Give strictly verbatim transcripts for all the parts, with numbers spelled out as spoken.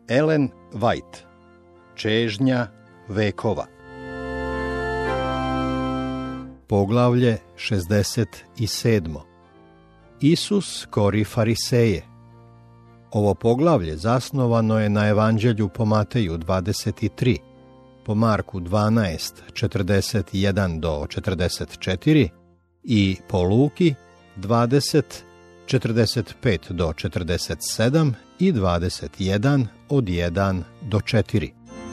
Ellen White, Čežnja vekova. Poglavlje šezdeset sedam. Isus kori fariseje. Ovo poglavlje zasnovano je na Evanđelju po Mateju dvadeset tri, po Marku dvanaest, četrdeset jedan do četrdeset četiri i po Luki dvadeset, četrdeset pet do četrdeset sedam i dvadeset jedan od jedan do četiri.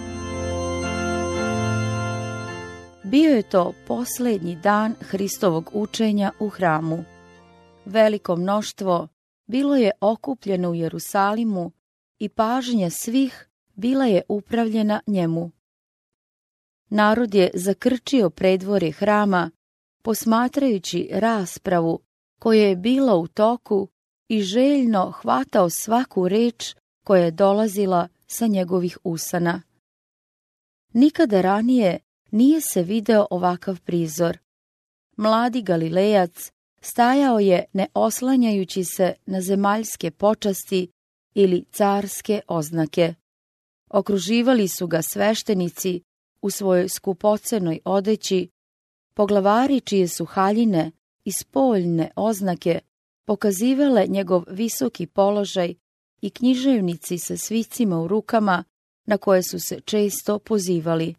Bio je to posljednji dan Hristovog učenja u hramu. Veliko mnoštvo bilo je okupljeno u Jerusalimu i pažnja svih bila je upravljena njemu. Narod je zakrčio predvorje hrama, posmatrajući raspravu koja je bila u toku i željno hvatao svaku reč koja je dolazila sa njegovih usana. Nikada ranije nije se video ovakav prizor. Mladi Galilejac stajao je ne oslanjajući se na zemaljske počasti ili carske oznake. Okruživali su ga sveštenici u svojoj skupocenoj odeći, poglavari čije su haljine i spoljne oznake pokazivale njegov visoki položaj i književnici sa svicima u rukama na koje su se često pozivali.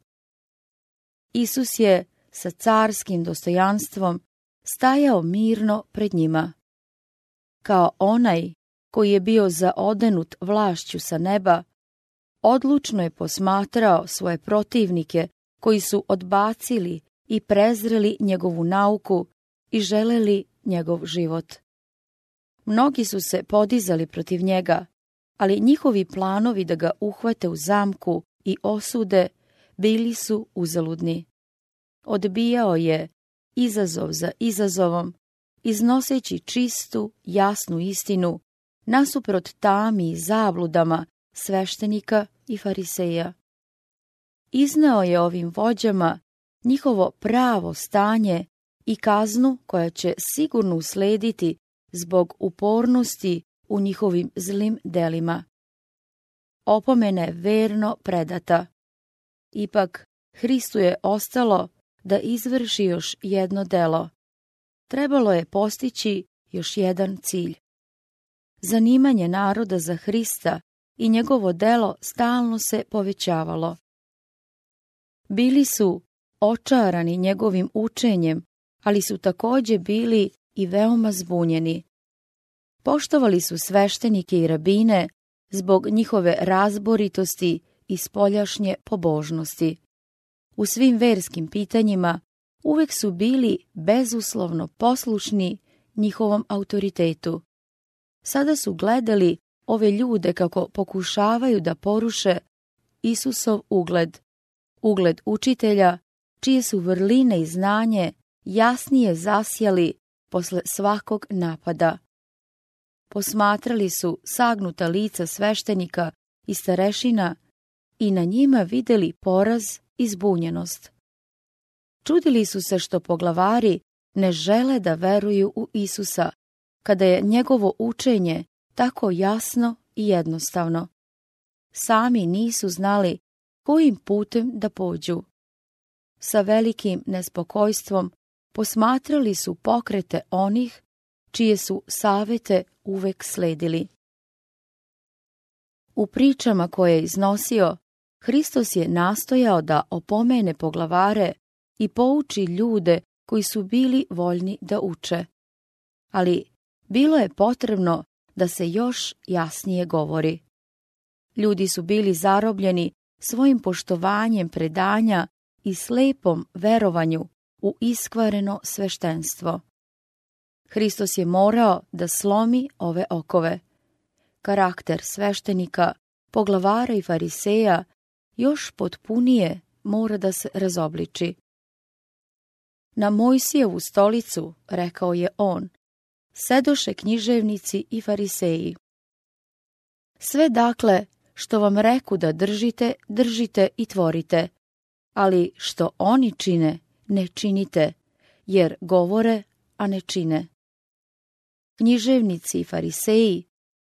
Isus je sa carskim dostojanstvom stajao mirno pred njima. Kao onaj koji je bio zaodenut vlašću sa neba, odlučno je posmatrao svoje protivnike koji su odbacili i prezreli njegovu nauku i želeli njegov život. Mnogi su se podizali protiv njega, ali njihovi planovi da ga uhvate u zamku i osude bili su uzaludni. Odbijao je izazov za izazovom, iznoseći čistu, jasnu istinu nasuprot tami i zabludama sveštenika i fariseja. Izneo je ovim vođama njihovo pravo stanje i kaznu koja će sigurno uslediti zbog upornosti u njihovim zlim delima. Opomena je verno predata. Ipak Hristu je ostalo da izvrši još jedno delo. Trebalo je postići još jedan cilj. Zanimanje naroda za Hrista i njegovo delo stalno se povećavalo. Bili su očarani njegovim učenjem, ali su također bili i veoma zbunjeni. Poštovali su sveštenike i rabine zbog njihove razboritosti i spoljašnje pobožnosti. U svim verskim pitanjima uvek su bili bezuslovno poslušni njihovom autoritetu. Sada su gledali ove ljude kako pokušavaju da poruše Isusov ugled, ugled učitelja, čije su vrline i znanje jasnije zasjali posle svakog napada. Posmatrali su sagnuta lica sveštenika i starešina i na njima videli poraz i zbunjenost. Čudili su se što poglavari ne žele da veruju u Isusa, kada je njegovo učenje tako jasno i jednostavno. Sami nisu znali kojim putem da pođu. Sa velikim nespokojstvom posmatrali su pokrete onih čije su savete uvek sledili. U pričama koje je iznosio, Hristos je nastojao da opomene poglavare i pouči ljude koji su bili voljni da uče. Ali bilo je potrebno da se još jasnije govori. Ljudi su bili zarobljeni svojim poštovanjem predanja i slepom verovanju u iskvareno sveštenstvo. Hristos je morao da slomi ove okove. Karakter sveštenika, poglavara i fariseja još potpunije mora da se razobliči. Na Mojsijevu stolicu, rekao je on, sedoše književnici i fariseji. Sve dakle, što vam reku da držite, držite i tvorite, ali što oni čine, ne činite, jer govore, a ne čine. Književnici i fariseji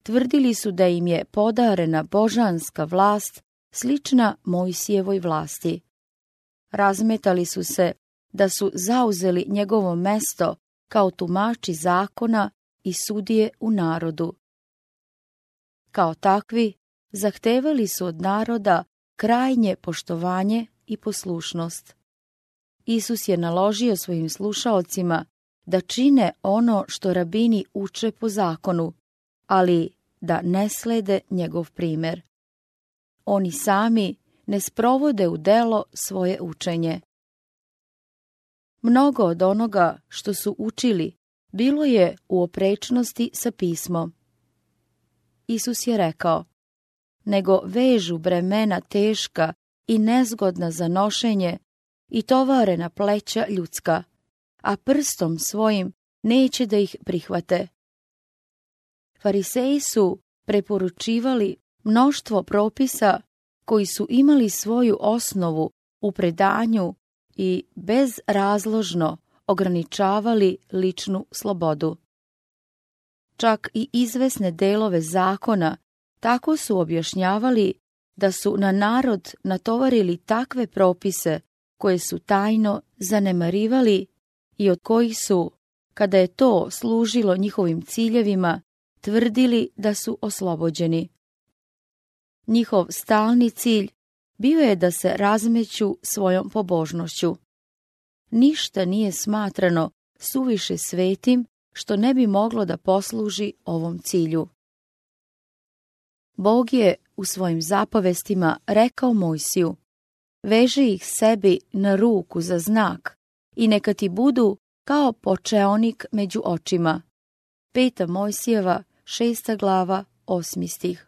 tvrdili su da im je podarena božanska vlast slična Mojsijevoj vlasti. Razmetali su se da su zauzeli njegovo mesto kao tumači zakona i sudije u narodu. Kao takvi, zahtevali su od naroda krajnje poštovanje i poslušnost. Isus je naložio svojim slušaocima da čine ono što rabini uče po zakonu, ali da ne slede njegov primer. Oni sami ne sprovode u delo svoje učenje. Mnogo od onoga što su učili bilo je u oprečnosti sa pismom. Isus je rekao, nego vežu bremena teška i nezgodna za nošenje i tovare na pleća ljudska, a prstom svojim neće da ih prihvate. Fariseji su preporučivali mnoštvo propisa koji su imali svoju osnovu u predanju i bezrazložno ograničavali ličnu slobodu. Čak i izvesne delove zakona tako su objašnjavali da su na narod natovarili takve propise koje su tajno zanemarivali i od kojih su, kada je to služilo njihovim ciljevima, tvrdili da su oslobođeni. Njihov stalni cilj bio je da se razmeću svojom pobožnošću. Ništa nije smatrano suviše svetim što ne bi moglo da posluži ovom cilju. Bog je u svojim zapovestima rekao Mojsiju, veži ih sebi na ruku za znak i neka ti budu kao počeonik među očima. Peta Mojsijeva, šesta glava, osmi stih.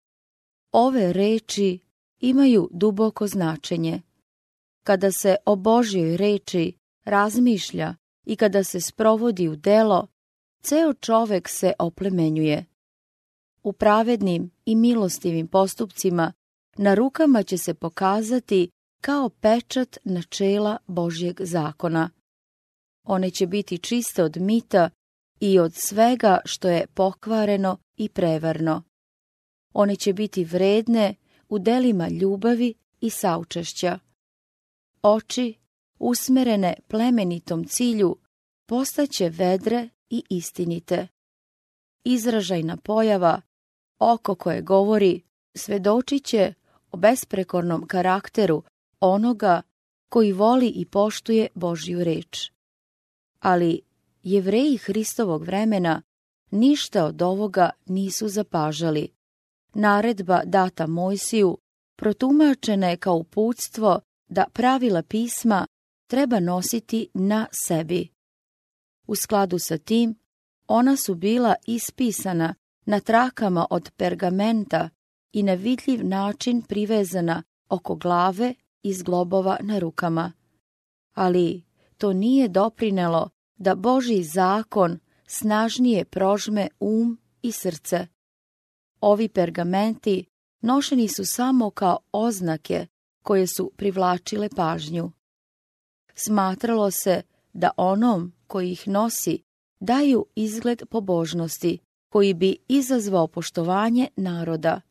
Ove reči imaju duboko značenje. Kada se o Božjoj reči razmišlja i kada se sprovodi u delo, ceo čovek se oplemenjuje. U pravednim i milostivim postupcima na rukama će se pokazati kao pečat načela Božjeg zakona. One će biti čiste od mita i od svega što je pokvareno i prevarno. One će biti vredne u delima ljubavi i saučešća. Oči, usmerene plemenitom cilju, postaće vedre i istinite. Izražajna pojava, oko koje govori, svedočit će o besprekornom karakteru onoga koji voli i poštuje Božju reč. Ali Jevreji Hristovog vremena ništa od ovoga nisu zapažali. Naredba data Mojsiju protumačena je kao uputstvo da pravila pisma treba nositi na sebi. U skladu sa tim, ona su bila ispisana na trakama od pergamenta i na vidljiv način privezana oko glave i zglobova na rukama. Ali to nije doprinelo da Božji zakon snažnije prožme um i srce. Ovi pergamenti nošeni su samo kao oznake koje su privlačile pažnju. Smatralo se da onom koji ih nosi daju izgled pobožnosti koji bi izazvao poštovanje naroda.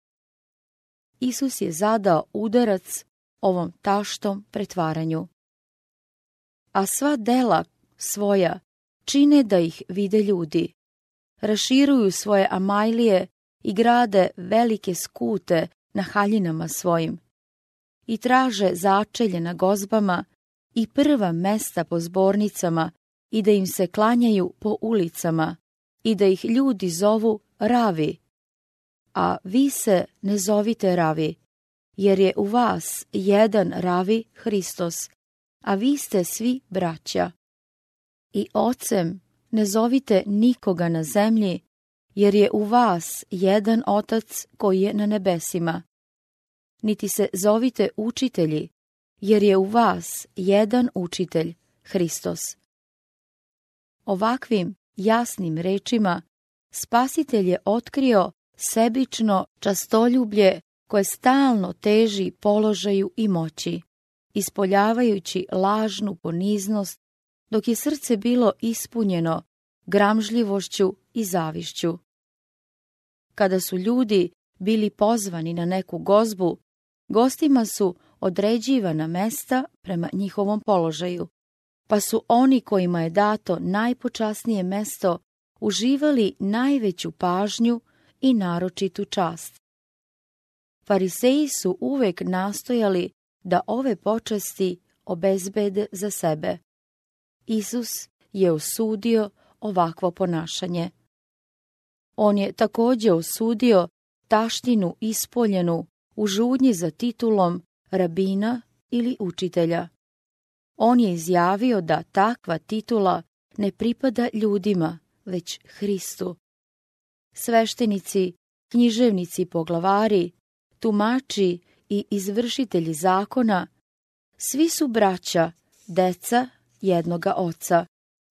Isus je zadao udarac ovom taštom pretvaranju. A sva dela svoja čine da ih vide ljudi. Raširuju svoje amajlije i grade velike skute na haljinama svojim. I traže začelje na gozbama i prva mesta po zbornicama i da im se klanjaju po ulicama i da ih ljudi zovu ravi. A vi se ne zovite ravi, jer je u vas jedan ravi Hristos, a vi ste svi braća. I ocem ne zovite nikoga na zemlji, jer je u vas jedan otac koji je na nebesima. Niti se zovite učitelji, jer je u vas jedan učitelj, Hristos. Ovakvim jasnim rečima Spasitelj je otkrio sebično častoljublje koje stalno teži položaju i moći, ispoljavajući lažnu poniznost, dok je srce bilo ispunjeno gramžljivošću i zavišću. Kada su ljudi bili pozvani na neku gozbu, gostima su određivana mesta prema njihovom položaju, pa su oni kojima je dato najpočasnije mesto uživali najveću pažnju i naročitu čast. Fariseji su uvek nastojali da ove počasti obezbede za sebe. Isus je osudio ovakvo ponašanje. On je također osudio taštinu ispoljenu u žudnji za titulom rabina ili učitelja. On je izjavio da takva titula ne pripada ljudima, već Hristu. Sveštenici, književnici, poglavari, tumači i izvršitelji zakona, svi su braća, deca jednoga oca.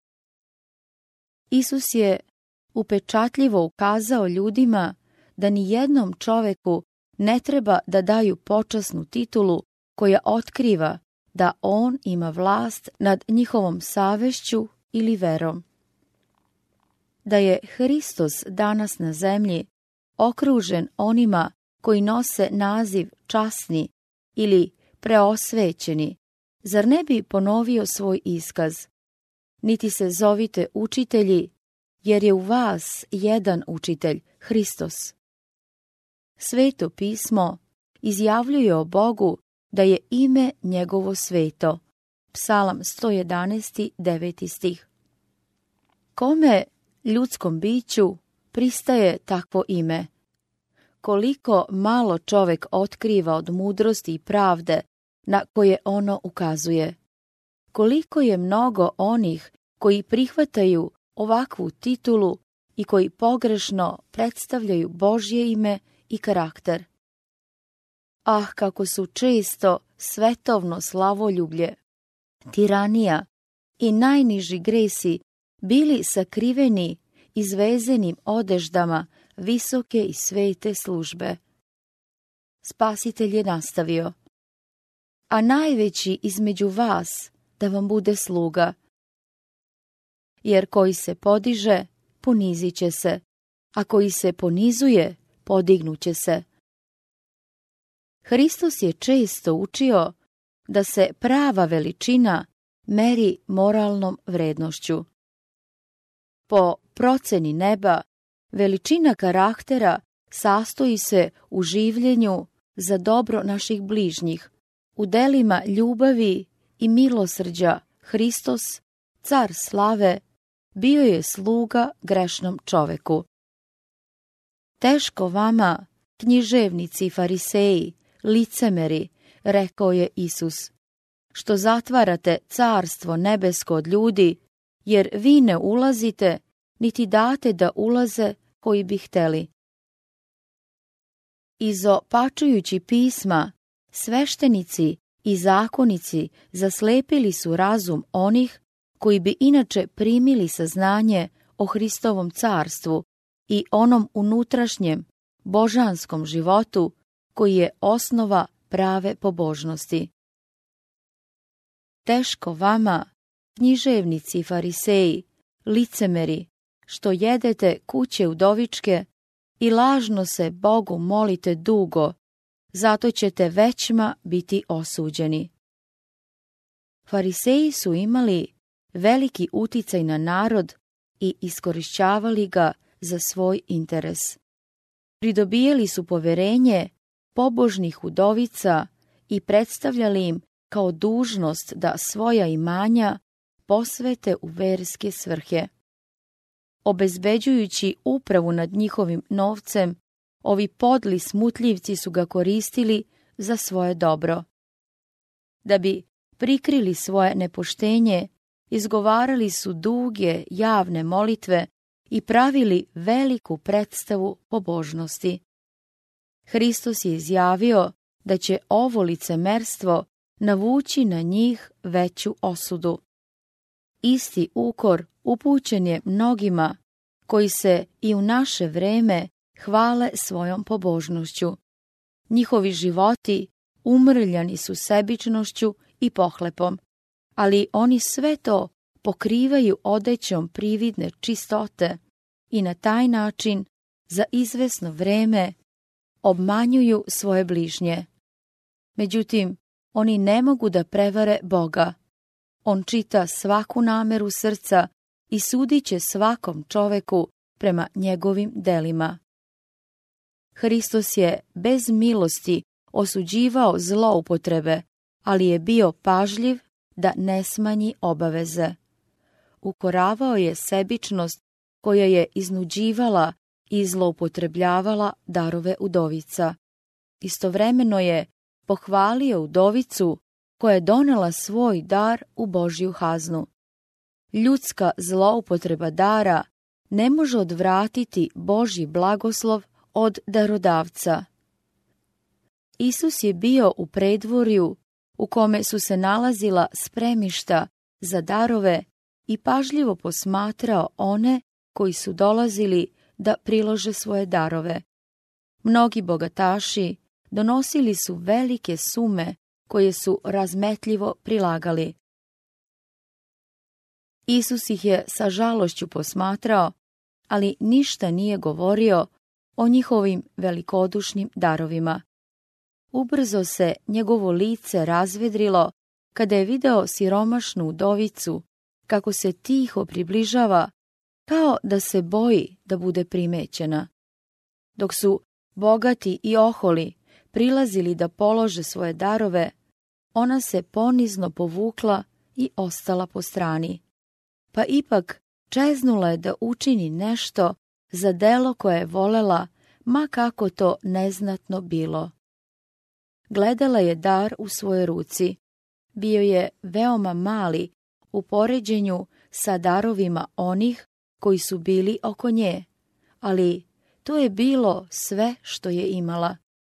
Isus je upečatljivo ukazao ljudima da ni jednom čoveku ne treba da daju počasnu titulu koja otkriva da on ima vlast nad njihovom savešću ili verom. Da je Hristos danas na zemlji okružen onima koji nose naziv časni ili preosvećeni, zar ne bi ponovio svoj iskaz? Niti se zovite učitelji, jer je u vas jedan učitelj, Hristos. Sveto pismo izjavljuje o Bogu da je ime njegovo sveto. Psalam sto jedanaest, deveti stih. Kome ljudskom biću pristaje takvo ime? Koliko malo čovek otkriva od mudrosti i pravde na koje ono ukazuje. Koliko je mnogo onih koji prihvataju ovakvu titulu i koji pogrešno predstavljaju Božje ime i karakter. Ah, kako su često svetovno slavoljublje, tiranija i najniži gresi bili sakriveni izvezenim odeždama visoke i svete službe. Spasitelj je nastavio: a najveći između vas da vam bude sluga. Jer koji se podiže, ponizit će se, a koji se ponizuje, podignuće se. Hristos je često učio da se prava veličina meri moralnom vrednošću. Po proceni neba, veličina karaktera sastoji se u življenju za dobro naših bližnjih, u delima ljubavi i milosrđa. Hristos, car slave, bio je sluga grešnom čoveku. Teško vama, književnici i fariseji, licemeri, rekao je Isus, što zatvarate carstvo nebesko od ljudi, jer vi ne ulazite, niti date da ulaze koji bi hteli. Izopačujući pisma, sveštenici i zakonici zaslepili su razum onih koji bi inače primili saznanje o Hristovom carstvu i onom unutrašnjem, božanskom životu koji je osnova prave pobožnosti. Teško vama, književnici i fariseji, licemeri, što jedete kuće udovičke i lažno se Bogu molite dugo, zato ćete većma biti osuđeni. Fariseji su imali veliki uticaj na narod i iskorišćavali ga za svoj interes. Pridobijali su poverenje pobožnih udovica i predstavljali im kao dužnost da svoja imanja posvete u verske svrhe. Obezbeđujući upravu nad njihovim novcem, ovi podli smutljivci su ga koristili za svoje dobro. Da bi prikrili svoje nepoštenje, izgovarali su duge javne molitve i pravili veliku predstavu pobožnosti. Hristos je izjavio da će ovo licemerstvo navući na njih veću osudu. Isti ukor upućen je mnogima koji se i u naše vreme hvale svojom pobožnošću. Njihovi životi umrljani su sebičnošću i pohlepom, ali oni sve to pokrivaju odećom prividne čistote i na taj način za izvesno vreme obmanjuju svoje bližnje. Međutim, oni ne mogu da prevare Boga. On čita svaku nameru srca i sudit će svakom čoveku prema njegovim delima. Hristos je bez milosti osuđivao zloupotrebe, ali je bio pažljiv da ne smanji obaveze. Ukoravao je sebičnost koja je iznuđivala i zloupotrebljavala darove udovica. Istovremeno je pohvalio udovicu koja je donela svoj dar u Božju haznu. Ljudska zloupotreba dara ne može odvratiti Božji blagoslov od darodavca. Isus je bio u predvorju u kome su se nalazila spremišta za darove i pažljivo posmatrao one koji su dolazili da prilože svoje darove. Mnogi bogataši donosili su velike sume koje su razmetljivo prilagali. Isus ih je sa žalošću posmatrao, ali ništa nije govorio o njihovim velikodušnim darovima. Ubrzo se njegovo lice razvedrilo kada je video siromašnu udovicu kako se tiho približava, kao da se boji da bude primećena. Dok su bogati i oholi prilazili da polože svoje darove, ona se ponizno povukla i ostala po strani. Pa ipak čeznula je da učini nešto za delo koje je volela, ma kako to neznatno bilo. Gledala je dar u svojoj ruci. Bio je veoma mali u poređenju sa darovima onih koji su bili oko nje, ali to je bilo sve što je imala.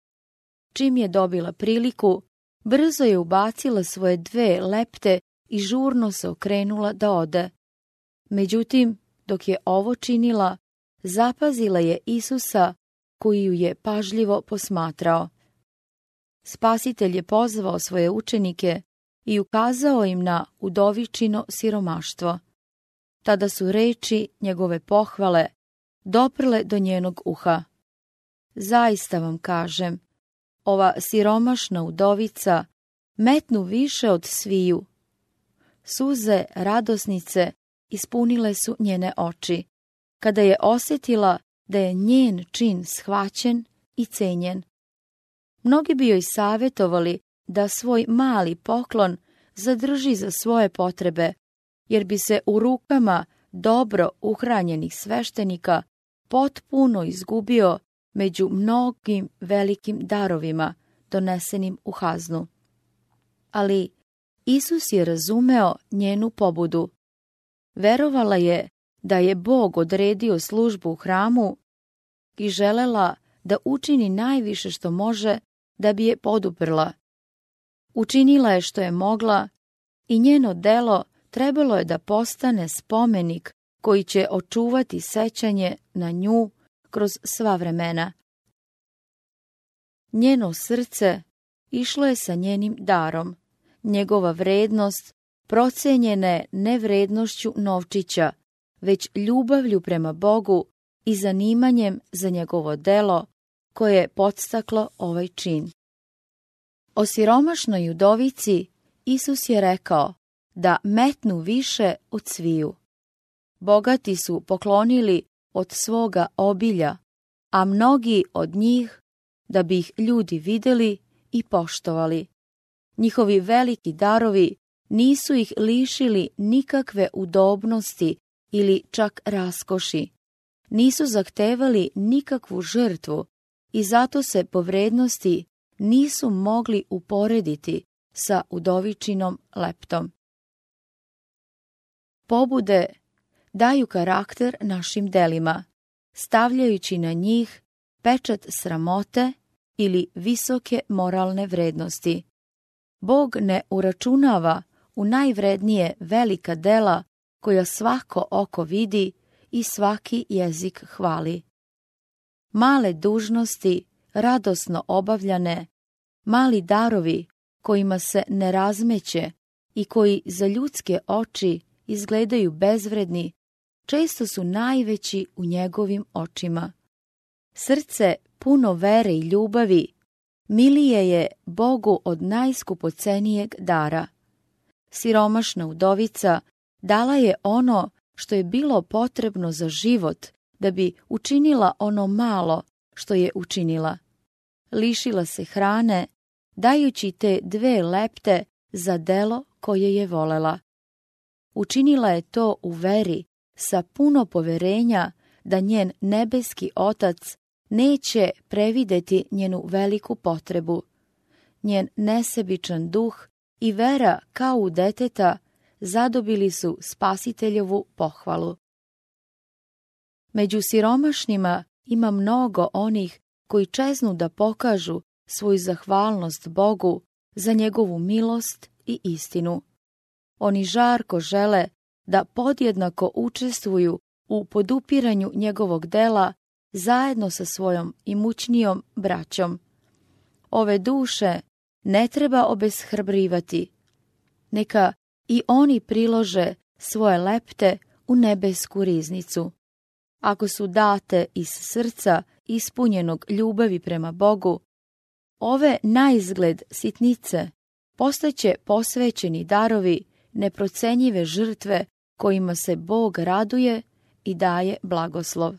Čim je dobila priliku, brzo je ubacila svoje dve lepte i žurno se okrenula da ode. Međutim, dok je ovo činila, zapazila je Isusa koji ju je pažljivo posmatrao. Spasitelj je pozvao svoje učenike i ukazao im na udovičino siromaštvo. Tada su reči njegove pohvale doprle do njenog uha. Zaista vam kažem, ova siromašna udovica metnu više od sviju. Suze radosnice ispunile su njene oči, kada je osjetila da je njen čin shvaćen i cenjen. Mnogi bi joj savjetovali da svoj mali poklon zadrži za svoje potrebe, jer bi se u rukama dobro uhranjenih sveštenika potpuno izgubio među mnogim velikim darovima donesenim u haznu. Ali Isus je razumeo njenu pobudu. Verovala je da je Bog odredio službu u hramu i želela da učini najviše što može da bi je poduprla. Učinila je što je mogla i njeno delo trebalo je da postane spomenik koji će očuvati sećanje na nju kroz sva vremena. Njeno srce išlo je sa njenim darom. Njegova vrednost procenjena je ne vrednošću novčića, već ljubavlju prema Bogu i zanimanjem za njegovo delo koje je podstaklo ovaj čin. O siromašnoj udovici Isus je rekao da metnu više od sviju. Bogati su poklonili od svoga obilja, a mnogi od njih da bi ih ljudi vidjeli i poštovali. Njihovi veliki darovi nisu ih lišili nikakve udobnosti ili čak raskoši. Nisu zahtevali nikakvu žrtvu i zato se po vrednosti nisu mogli uporediti sa udovičinom leptom. Pobude daju karakter našim delima, stavljajući na njih pečat sramote ili visoke moralne vrednosti. Bog ne uračunava u najvrednije velika dela koja svako oko vidi i svaki jezik hvali. Male dužnosti, radosno obavljane, mali darovi kojima se ne razmeće i koji za ljudske oči izgledaju bezvredni, često su najveći u njegovim očima. Srce puno vere i ljubavi milije je Bogu od najskupocenijeg dara. Siromašna udovica dala je ono što je bilo potrebno za život da bi učinila ono malo što je učinila. Lišila se hrane, dajući te dve lepte za delo koje je volela. Učinila je to u veri, sa puno poverenja da njen nebeski Otac neće prevideti njenu veliku potrebu. Njen nesebičan duh i vera kao u deteta zadobili su Spasiteljovu pohvalu. Među siromašnima ima mnogo onih koji čeznu da pokažu svoju zahvalnost Bogu za njegovu milost i istinu. Oni žarko žele da podjednako učestvuju u podupiranju njegovog dela zajedno sa svojom imućnijom braćom. Ove duše ne treba obeshrabrivati. Neka i oni prilože svoje lepte u nebesku riznicu. Ako su date iz srca ispunjenog ljubavi prema Bogu, ove naizgled sitnice postaće posvećeni darovi, neprocenjive žrtve kojima se Bog raduje i daje blagoslov.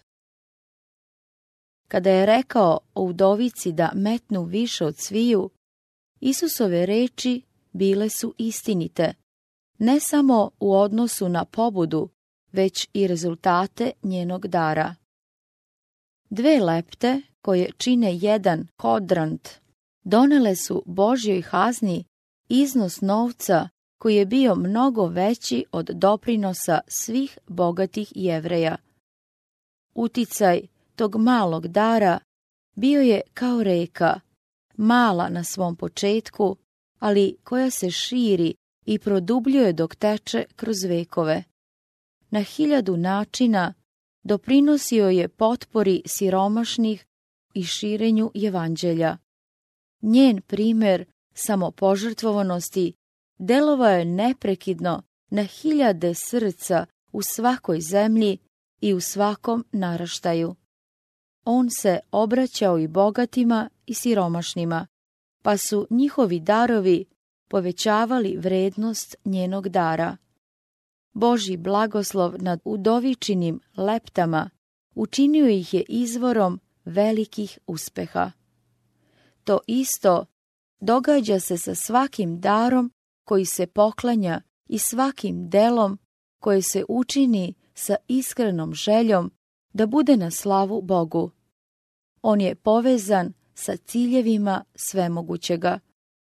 Kada je rekao o udovici da metnu više od sviju, Isusove reči bile su istinite, ne samo u odnosu na pobudu, već i rezultate njenog dara. Dve lepte, koje čine jedan kodrant, donele su Božjoj kazni iznos novca koji je bio mnogo veći od doprinosa svih bogatih Jevreja. Uticaj tog malog dara bio je kao reka, mala na svom početku, ali koja se širi i produbljuje dok teče kroz vekove. Na hiljadu načina doprinosio je potpori siromašnih i širenju evanđelja. Njen primer samopožrtvovanosti delovao je neprekidno na hiljade srca u svakoj zemlji i u svakom naraštaju. On se obraćao i bogatima i siromašnima, pa su njihovi darovi povećavali vrednost njenog dara. Božji blagoslov nad udovičinim leptama učinio ih je izvorom velikih uspeha. To isto događa se sa svakim darom koji se poklanja i svakim delom koje se učini sa iskrenom željom da bude na slavu Bogu. On je povezan sa ciljevima svemogućega.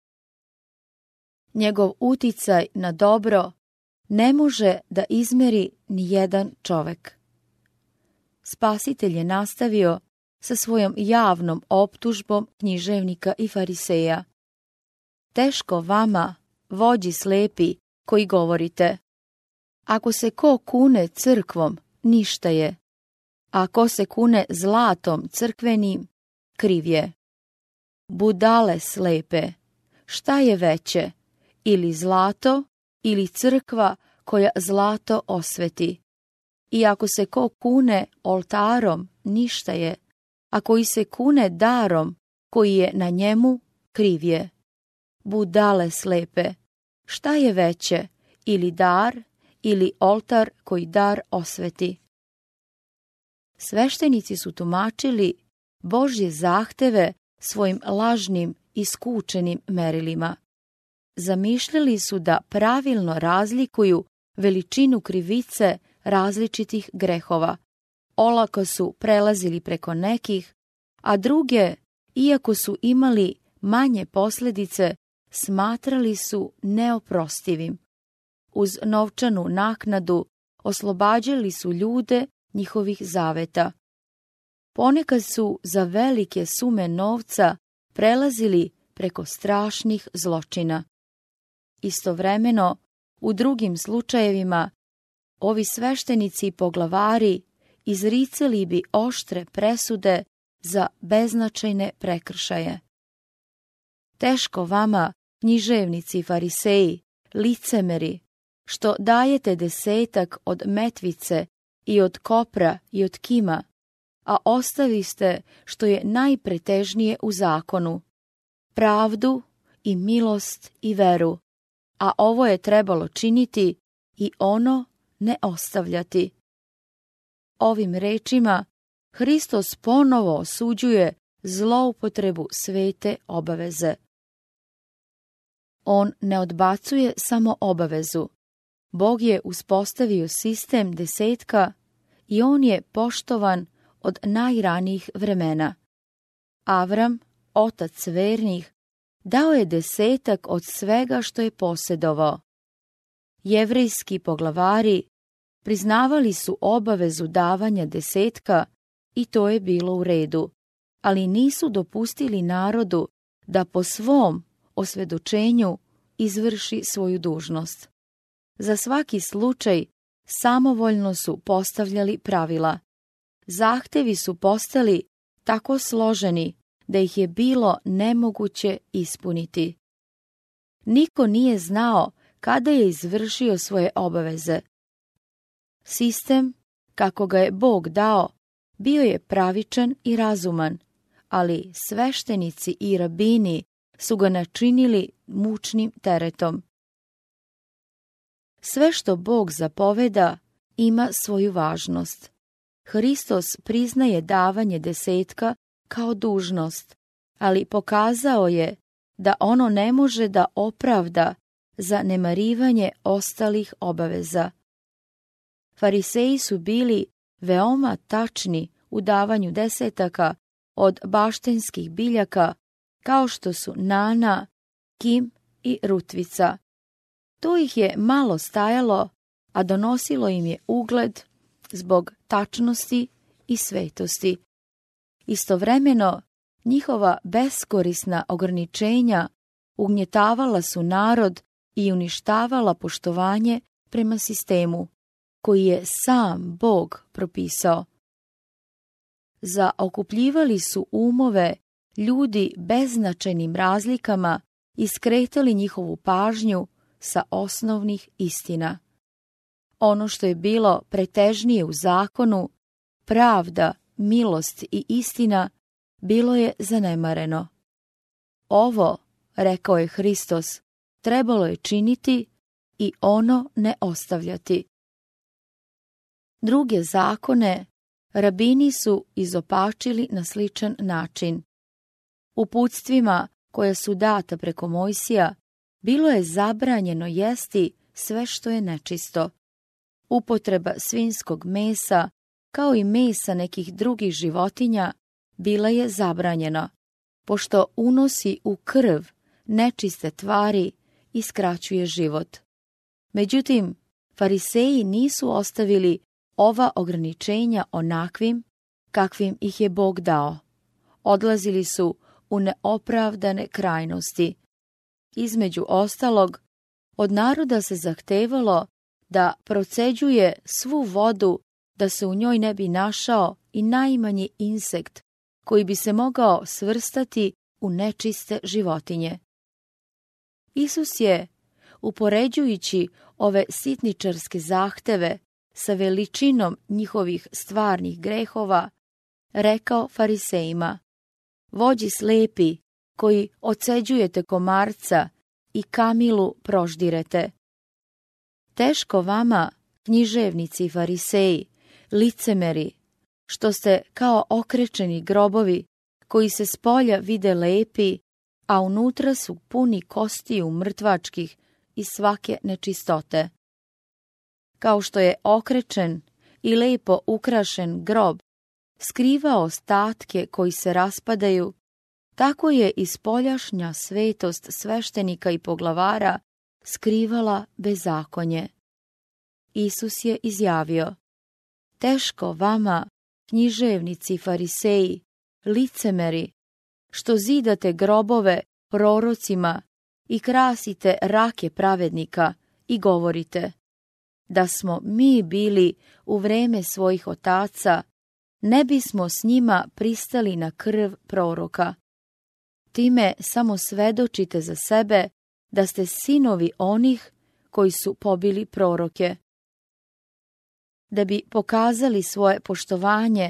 Njegov uticaj na dobro ne može da izmeri ni jedan čovek. Spasitelj je nastavio sa svojom javnom optužbom književnika i fariseja. Teško vama, vođi slepi, koji govorite, ako se ko kune crkvom, ništa je, a ko se kune zlatom crkvenim, kriv je. Budale slepe, šta je veće, ili zlato, ili crkva koja zlato osveti? I ako se ko kune oltarom, ništa je, a koji se kune darom, koji je na njemu, kriv je. Budale slepe, šta je veće, ili dar, ili oltar koji dar osveti? Sveštenici su tumačili Božje zahteve svojim lažnim i skučenim merilima. Zamišljali su da pravilno razlikuju veličinu krivice različitih grehova. Olako su prelazili preko nekih, a druge, iako su imali manje posljedice, smatrali su neoprostivim. Uz novčanu naknadu oslobađali su ljude njihovih zaveta. Ponekad su za velike sume novca prelazili preko strašnih zločina. Istovremeno, u drugim slučajevima, ovi sveštenici i poglavari izricali bi oštre presude za beznačajne prekršaje. Teško vama, književnici i fariseji, licemeri, što dajete desetak od metvice i od kopra i od kima, a ostaviste što je najpretežnije u zakonu, pravdu i milost i veru, a ovo je trebalo činiti i ono ne ostavljati. Ovim rečima Hristos ponovo osuđuje zloupotrebu svete obaveze. On ne odbacuje samo obavezu. Bog je uspostavio sistem desetka i on je poštovan od najranijih vremena. Avram, otac vernih, dao je desetak od svega što je posjedovao. Jevrejski poglavari priznavali su obavezu davanja desetka i to je bilo u redu, ali nisu dopustili narodu da po svom osvjedočenju izvrši svoju dužnost. Za svaki slučaj samovoljno su postavljali pravila. Zahtevi su postali tako složeni da ih je bilo nemoguće ispuniti. Niko nije znao kada je izvršio svoje obaveze. Sistem, kako ga je Bog dao, bio je pravičan i razuman, ali sveštenici i rabini su ga načinili mučnim teretom. Sve što Bog zapoveda ima svoju važnost. Hristos priznaje davanje desetka kao dužnost, ali pokazao je da ono ne može da opravda zanemarivanje ostalih obaveza. Fariseji su bili veoma tačni u davanju desetaka od baštenskih biljaka, kao što su nana, kim i rutvica. To ih je malo stajalo, a donosilo im je ugled zbog tačnosti i svetosti. Istovremeno, njihova beskorisna ograničenja ugnjetavala su narod i uništavala poštovanje prema sistemu, koji je sam Bog propisao. Zaokupljivali su umove ljudi beznačajnim razlikama i skretali njihovu pažnju sa osnovnih istina. Ono što je bilo pretežnije u zakonu, pravda, milost i istina, bilo je zanemareno. Ovo, rekao je Hristos, trebalo je činiti i ono ne ostavljati. Druge zakone rabini su izopačili na sličan način. Uputstvima koja su data preko Mojsija bilo je zabranjeno jesti sve što je nečisto. Upotreba svinjskog mesa, kao i mesa nekih drugih životinja, bila je zabranjena, pošto unosi u krv nečiste tvari i skraćuje život. Međutim, fariseji nisu ostavili ova ograničenja onakvim kakvim ih je Bog dao. Odlazili su u neopravdane krajnosti. Između ostalog, od naroda se zahtevalo da proceđuje svu vodu, da se u njoj ne bi našao i najmanji insekt koji bi se mogao svrstati u nečiste životinje. Isus je, upoređujući ove sitničarske zahteve sa veličinom njihovih stvarnih grehova, rekao farisejima: vođi slepi, koji oceđujete komarca i kamilu proždirete. Teško vama, književnici i fariseji, licemeri, što ste kao okrečeni grobovi, koji se spolja vide lepi, a unutra su puni kostiju mrtvačkih i svake nečistote. Kao što je okrečen i lepo ukrašen grob skriva ostatke koji se raspadaju, tako je i spoljašnja svetost sveštenika i poglavara skrivala bezakonje. Isus je izjavio: teško vama, književnici i fariseji, licemeri, što zidate grobove prorocima i krasite rake pravednika i govorite: da smo mi bili u vreme svojih otaca, ne bismo s njima pristali na krv proroka. Time samo svedočite za sebe da ste sinovi onih koji su pobili proroke. Da bi pokazali svoje poštovanje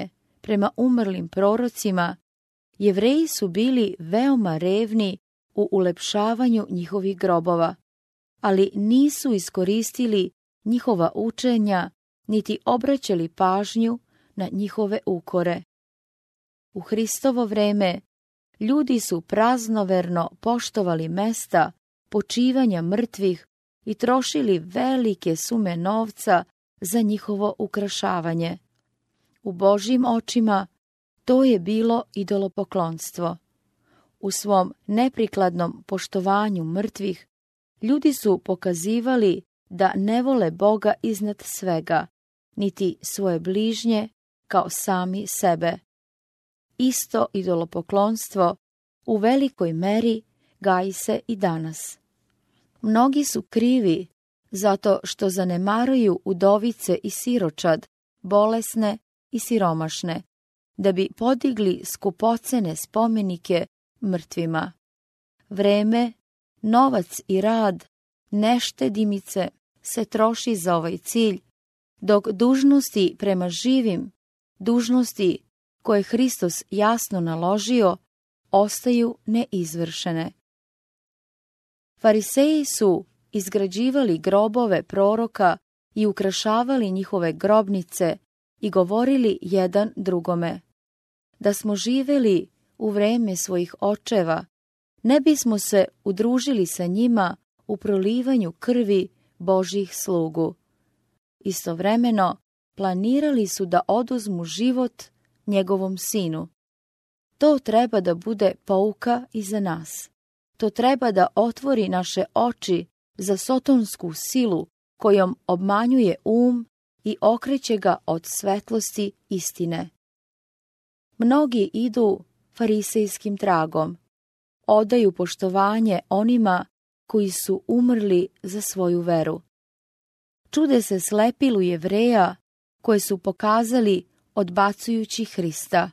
prema umrlim prorocima, Jevreji su bili veoma revni u ulepšavanju njihovih grobova, ali nisu iskoristili njihova učenja niti obraćali pažnju na njihove ukore. U Hristovo vreme ljudi su praznoverno poštovali mesta počivanja mrtvih i trošili velike sume novca za njihovo ukrašavanje. U Božjim očima to je bilo idolopoklonstvo. U svom neprikladnom poštovanju mrtvih ljudi su pokazivali da ne vole Boga iznad svega, niti svoje bližnje kao sami sebe. Isto idolopoklonstvo u velikoj meri gaji se i danas. Mnogi su krivi zato što zanemaruju udovice i siročad, bolesne i siromašne, da bi podigli skupocene spomenike mrtvima. Vreme, novac i rad, neštedimice se troši za ovaj cilj, dok dužnosti prema živim, dužnosti koje Hristos jasno naložio, ostaju neizvršene. Fariseji su izgrađivali grobove proroka i ukrašavali njihove grobnice i govorili jedan drugome: da smo živeli u vreme svojih očeva, ne bismo se udružili sa njima u prolivanju krvi Božjih slugu. Istovremeno planirali su da oduzmu život njegovom sinu. To treba da bude pouka i za nas. To treba da otvori naše oči za sotonsku silu kojom obmanjuje um i okreće ga od svetlosti istine. Mnogi idu farisejskim tragom, odaju poštovanje onima koji su umrli za svoju veru. Čude se slepilu Jevreja koje su pokazali odbacujući Hrista.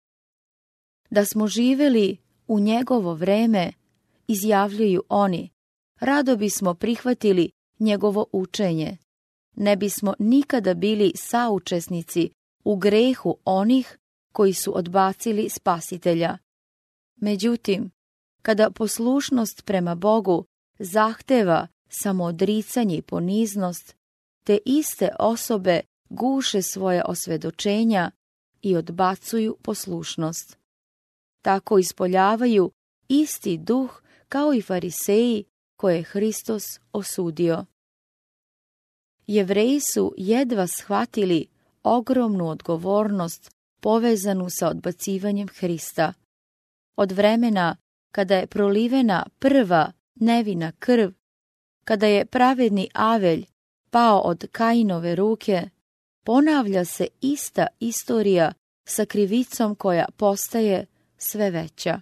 Da smo živeli u njegovo vreme, izjavljuju oni, rado bismo prihvatili njegovo učenje. Ne bismo nikada bili saučesnici u grehu onih koji su odbacili Spasitelja. Međutim, kada poslušnost prema Bogu zahteva samoodricanje i poniznost, te iste osobe guše svoje osvedočenja i odbacuju poslušnost. Tako ispoljavaju isti duh kao i fariseji koje je Hristos osudio. Jevreji su jedva shvatili ogromnu odgovornost povezanu sa odbacivanjem Hrista. Od vremena kada je prolivena prva nevina krv, kada je pravedni Avelj pao od Kainove ruke, ponavlja se ista istorija sa krivicom koja postaje sve veća.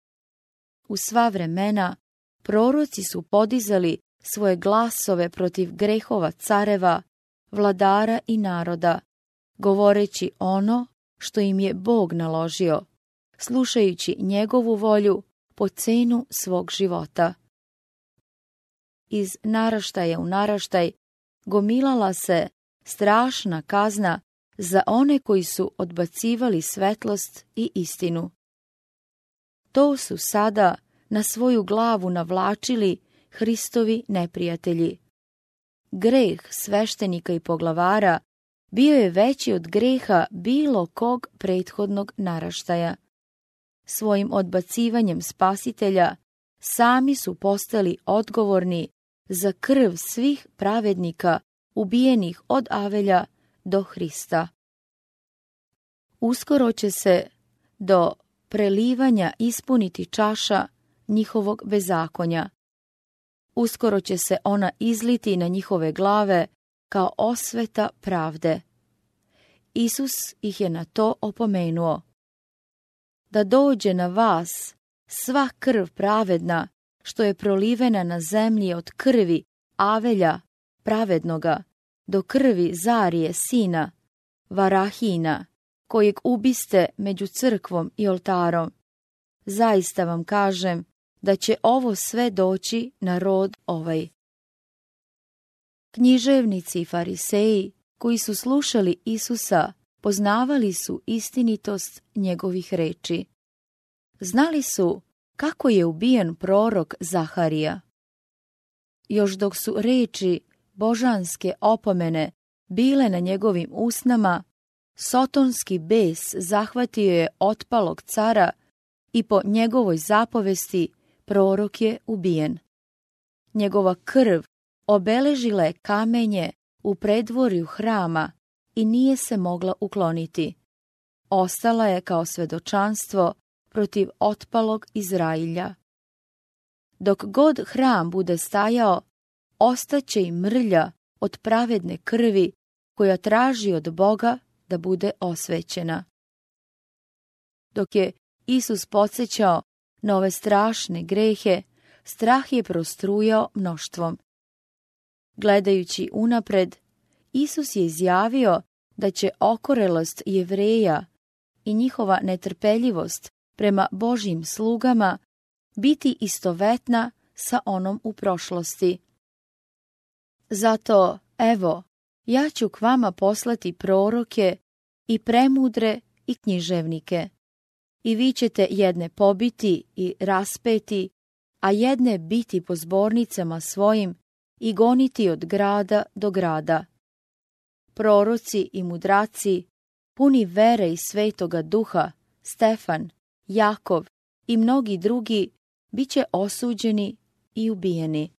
U sva vremena proroci su podizali svoje glasove protiv grehova careva, vladara i naroda, govoreći ono što im je Bog naložio, slušajući njegovu volju po cenu svog života. Iz naraštaja u naraštaj gomilala se strašna kazna za one koji su odbacivali svetlost i istinu. To su sada na svoju glavu navlačili Hristovi neprijatelji. Greh sveštenika i poglavara bio je veći od greha bilo kog prethodnog naraštaja. Svojim odbacivanjem Spasitelja sami su postali odgovorni za krv svih pravednika ubijenih od Avelja do Hrista. Uskoro će se do prelivanja ispuniti čaša njihovog bezakonja. Uskoro će se ona izliti na njihove glave kao osveta pravde. Isus ih je na to opomenuo. Da dođe na vas sva krv pravedna što je prolivena na zemlji od krvi Avelja pravednoga do krvi Zarije sina Varahina, kojeg ubiste među crkvom i oltarom. Zaista vam kažem da će ovo sve doći na rod ovaj. Književnici i fariseji koji su slušali Isusa poznavali su istinitost njegovih reči. Znali su kako je ubijen prorok Zaharija. Još dok su reči božanske opomene bile na njegovim usnama, sotonski bes zahvatio je otpalog cara i po njegovoj zapovesti prorok je ubijen. Njegova krv obeležila je kamenje u predvorju hrama i nije se mogla ukloniti. Ostala je kao svedočanstvo protiv otpalog Izrailja. Dok god hram bude stajao, ostaće i mrlja od pravedne krvi koja traži od Boga da bude osvećena. Dok je Isus podsjećao na ove strašne grehe, strah je prostrujao mnoštvom. Gledajući unapred, Isus je izjavio da će okorelost Jevreja i njihova netrpeljivost prema Božjim slugama biti istovetna sa onom u prošlosti. Zato, evo, ja ću k vama poslati proroke i premudre i književnike. I vi ćete jedne pobiti i raspeti, a jedne biti po zbornicama svojim i goniti od grada do grada. Proroci i mudraci, puni vere i svetoga duha, Stefan, Jakov i mnogi drugi, bit će osuđeni i ubijeni.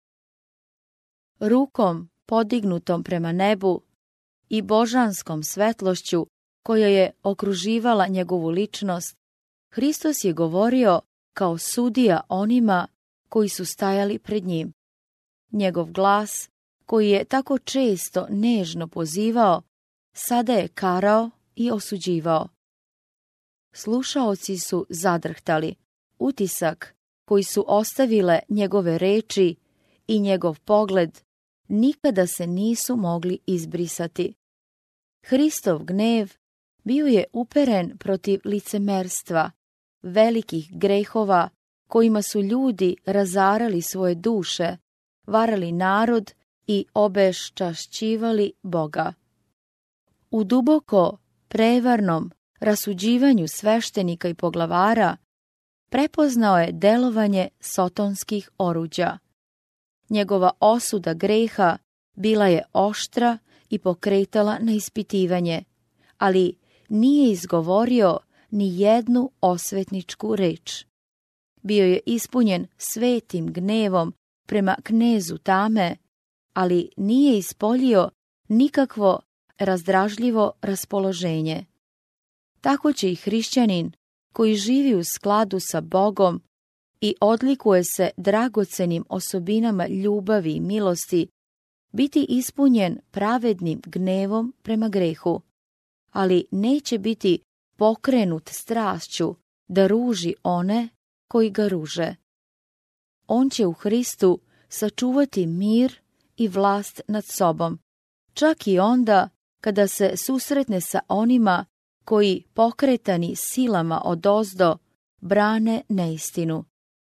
Rukom podignutom prema nebu i božanskom svetlošću koja je okruživala njegovu ličnost, Hristos je govorio kao sudija onima koji su stajali pred njim. Njegov glas, koji je tako često nežno pozivao, sada je karao i osuđivao. Slušaoci su zadrhtali. Utisak koji su ostavile njegove reči i njegov pogled nikada se nisu mogli izbrisati. Hristov gnev bio je uperen protiv licemerstva, velikih grehova kojima su ljudi razarali svoje duše, varali narod i obeščašćivali Boga. U duboko prevarnom rasuđivanju sveštenika i poglavara prepoznao je delovanje sotonskih oruđa. Njegova osuda greha bila je oštra i pokretala na ispitivanje, ali nije izgovorio ni jednu osvetničku reč. Bio je ispunjen svetim gnevom prema knezu tame, ali nije ispoljio nikakvo razdražljivo raspoloženje. Tako će i hrišćanin koji živi u skladu sa Bogom i odlikuje se dragocenim osobinama ljubavi i milosti, biti ispunjen pravednim gnevom prema grehu, ali neće biti pokrenut strašću da ruži one koji ga ruže. On će u Hristu sačuvati mir i vlast nad sobom, čak i onda kada se susretne sa onima koji, pokretani silama odozdo, brane neistinu.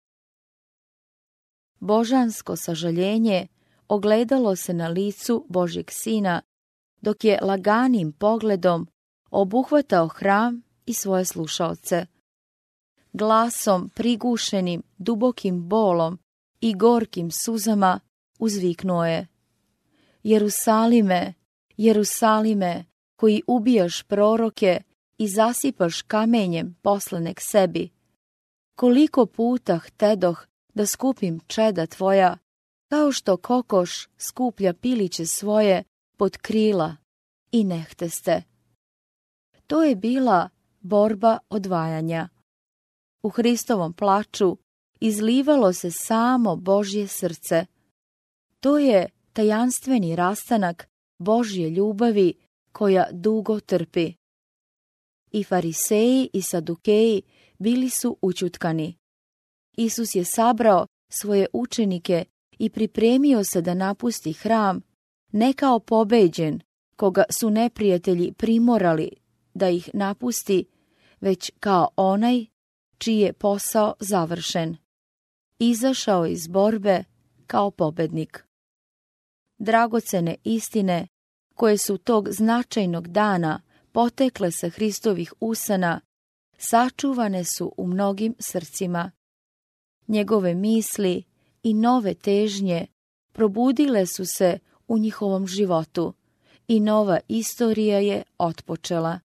Božansko sažaljenje ogledalo se na licu Božjeg Sina, dok je laganim pogledom obuhvatao hram i svoje slušaoce. Glasom prigušenim dubokim bolom i gorkim suzama uzviknuo je: Jerusalime, Jerusalime, koji ubijaš proroke i zasipaš kamenjem poslane k sebi, koliko puta htedoh da skupim čeda tvoja, kao što kokoš skuplja piliće svoje pod krila, i ne hteste. To je bila borba odvajanja. U Hristovom plaču izlivalo se samo Božje srce. To je tajanstveni rastanak Božje ljubavi koja dugo trpi. I fariseji i sadukeji bili su ućutkani. Isus je sabrao svoje učenike i pripremio se da napusti hram, ne kao pobeđen, koga su neprijatelji primorali da ih napusti, već kao onaj čiji je posao završen. Izašao iz borbe kao pobednik. Dragocene istine koje su tog značajnog dana potekle sa Hristovih usana, sačuvane su u mnogim srcima. Njegove misli i nove težnje probudile su se u njihovom životu i nova istorija je otpočela.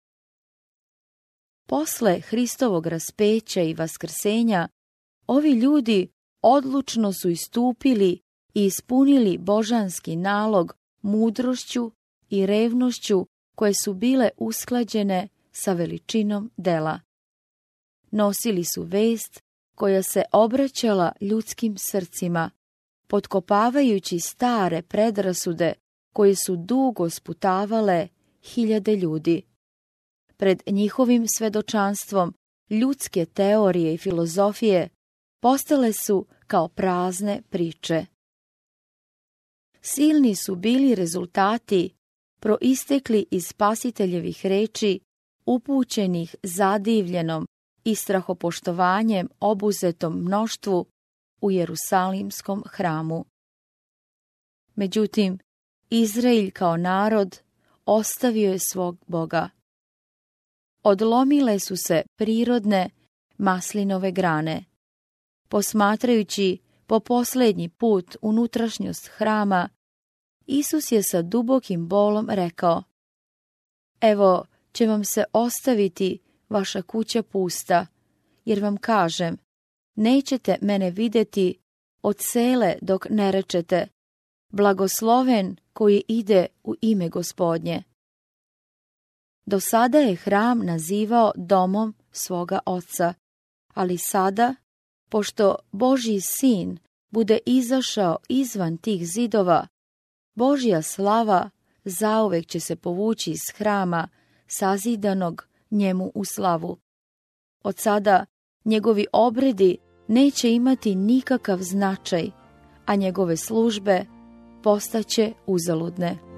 Posle Hristovog raspeća i vaskrsenja, ovi ljudi odlučno su istupili i ispunili božanski nalog mudrošću i revnošću koje su bile usklađene sa veličinom dela. Nosili su vest koja se obraćala ljudskim srcima, potkopavajući stare predrasude koje su dugo sputavale hiljade ljudi. Pred njihovim svedočanstvom ljudske teorije i filozofije postale su kao prazne priče. Silni su bili rezultati proistekli iz Spasiteljevih reči, upućenih zadivljenom i strahopoštovanjem obuzetom mnoštvu u Jerusalimskom hramu. Međutim, Izrael kao narod ostavio je svog Boga. Odlomile su se prirodne maslinove grane. Posmatrajući po posljednji put unutrašnjost hrama, Isus je sa dubokim bolom rekao: Evo će vam se ostaviti vaša kuća pusta, jer vam kažem, nećete mene vidjeti od sele dok ne rečete: blagosloven koji ide u ime Gospodnje. Do sada je hram nazivao domom svoga oca, ali sada, pošto Božji sin bude izašao izvan tih zidova, Božja slava zauvek će se povući iz hrama sazidanog njemu u slavu. Od sada njegovi obredi neće imati nikakav značaj, a njegove službe postaće uzaludne.